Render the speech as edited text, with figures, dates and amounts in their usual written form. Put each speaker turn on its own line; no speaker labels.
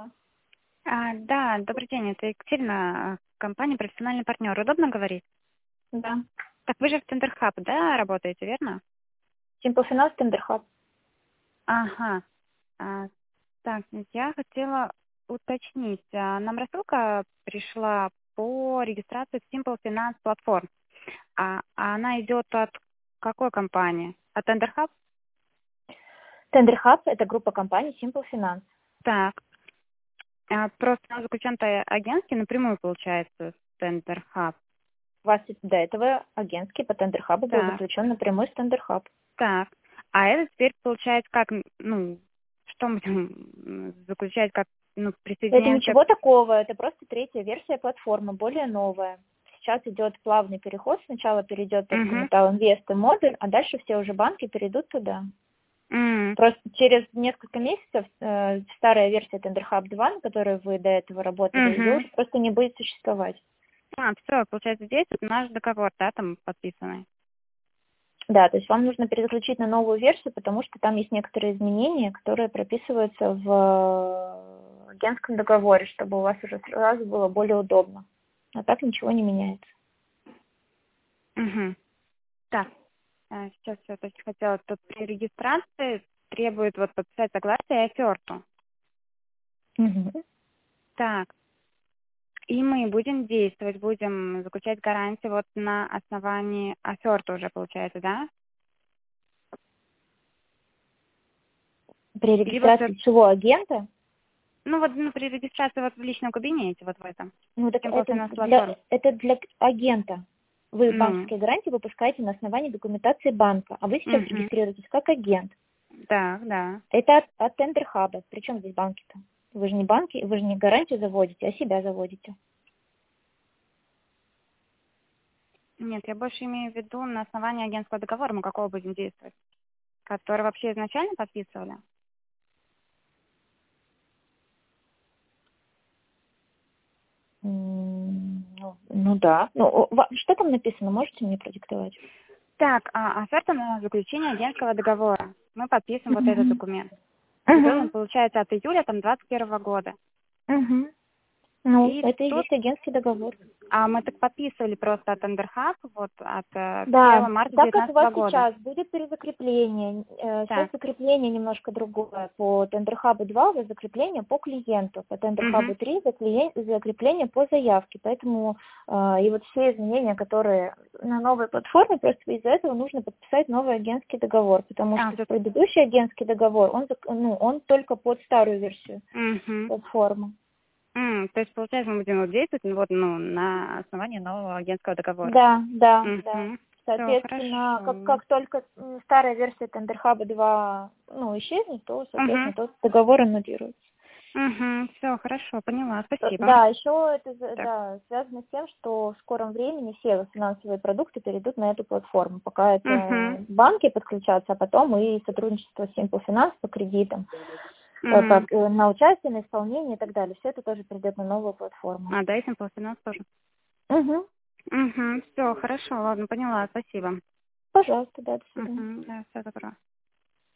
Да, добрый день, это Екатерина, компания «Профессиональный партнер». Удобно говорить?
Да.
Так вы же в Тендерхаб, да, работаете, верно?
Simple Finance Тендерхаб.
Ага. Так, я хотела уточнить. Нам рассылка пришла по регистрации в Simple Finance Platform. Она идет от какой компании? От Тендерхаб?
Тендерхаб– это группа компаний Simple Finance.
Так. Просто у нас заключен-то агентский напрямую получается с Тендерхаб.
У вас до этого агентский по Тендерхабу был
Так.
заключен напрямую с Тендерхаб.
Так, а это теперь получается как, что мы будем заключать, как,
Это
присоединяемся
ничего такого, это просто третья версия платформы, более новая. Сейчас идет плавный переход, сначала перейдет только
Угу.
Metal Invest и модуль, а дальше все уже банки перейдут туда.
М.
Просто через несколько месяцев старая версия Тендерхаб 2, на которой вы до этого работали, ее
Угу.
уже просто не будет существовать.
Все, получается, здесь вот наш договор, да, там подписанный.
Да, то есть вам нужно переключить на новую версию, потому что там есть некоторые изменения, которые прописываются в агентском договоре, чтобы у вас уже сразу было более удобно. А так ничего не меняется.
Угу. Так, сейчас я то есть хотела, тут при регистрации требует вот подписать согласие и оферту.
Мгм.
Так, и мы будем действовать, будем заключать гарантии вот на основании оферты уже, получается, да?
При
Либо все.
регистрации чего агента,
При регистрации вот в личном кабинете, вот в этом.
ну так
Simple Finance Platform.
это для агента. Вы
Ну,
банковские гарантии выпускаете на основании документации банка, а вы сейчас
угу.
регистрируетесь как агент.
Так, да.
Это от Тендерхаба. Причем здесь банки-то? Вы же не банки, вы же не гарантию заводите, а себя заводите.
Нет, я больше имею в виду на основании агентского договора мы какого будем действовать? Который вообще изначально подписывали?
Ну да. Что там написано, можете мне продиктовать?
Так, оферта на заключение агентского договора. Мы подписываем вот этот
Мгм.
документ. Идет он,
Мгм.
получается, от июля 21 года.
Мгм. Ну,
И
это и
тут,
есть агентский договор.
мы так подписывали просто от Андерхаб, вот от
Да,
1 марта
так как у вас
2019 года.
сейчас будет перезакрепление, сейчас
Так,
закрепление немножко другое. По Тендерхабу 2 у вас закрепление по клиенту, по Тендерхабу
угу.
3 закрепление по заявке. Поэтому и вот все изменения, которые на новой платформе, просто из-за этого нужно подписать новый агентский договор, потому что
Тут,
предыдущий агентский договор, он только под старую версию
угу.
платформы.
То есть, получается, мы будем вот действовать на основании нового агентского договора.
Да, да, да.
Угу. Все,
Соответственно,
хорошо.
как только старая версия Тендерхаба 2 исчезнет, то,
Угу.
соответственно, тот договор аннулируется.
Угу. Все, хорошо, поняла, спасибо.
Да, еще это
Так.
связано с тем, что в скором времени все финансовые продукты перейдут на эту платформу. Пока
Угу.
это банки подключатся, а потом и сотрудничество с Simple Finance по кредитам,
Угу.
на участие, на исполнение и так далее. Все это тоже придет на новую платформу.
Да, этим полфинанс тоже.
Угу.
Угу. Все, хорошо, ладно, поняла, спасибо.
Пожалуйста, да, до свидания.
Угу. Да, все добро.